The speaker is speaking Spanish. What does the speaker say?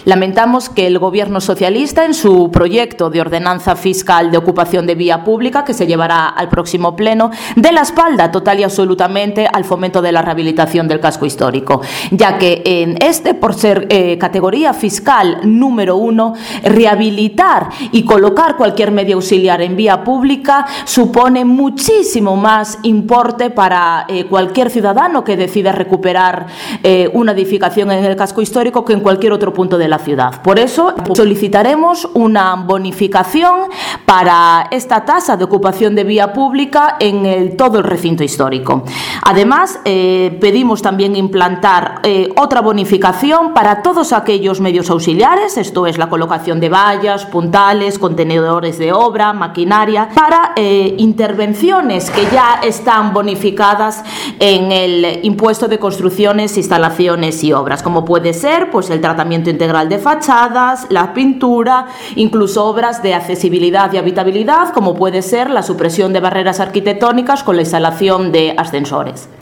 Lamentamos que el Gobierno socialista, en su proyecto de ordenanza fiscal de ocupación de vía pública, que se llevará al próximo pleno, dé la espalda total y absolutamente al fomento de la rehabilitación del casco histórico, ya que en por ser categoría fiscal número 1, rehabilitar y colocar cualquier medio auxiliar en vía pública supone muchísimo más importe para cualquier ciudadano que decida recuperar una edificación en el casco histórico que en cualquier otro punto de la ciudad. Por eso solicitaremos una bonificación para esta tasa de ocupación de vía pública en todo el recinto histórico. Además, pedimos también implantar otra bonificación para todos aquellos medios auxiliares, esto es la colocación de vallas, puntales, contenedores de obra, maquinaria, para intervenciones que ya están bonificadas en el impuesto de construcciones, instalaciones y obras, como puede ser pues el tratamiento integral de fachadas, la pintura, incluso obras de accesibilidad y habitabilidad, como puede ser la supresión de barreras arquitectónicas con la instalación de ascensores.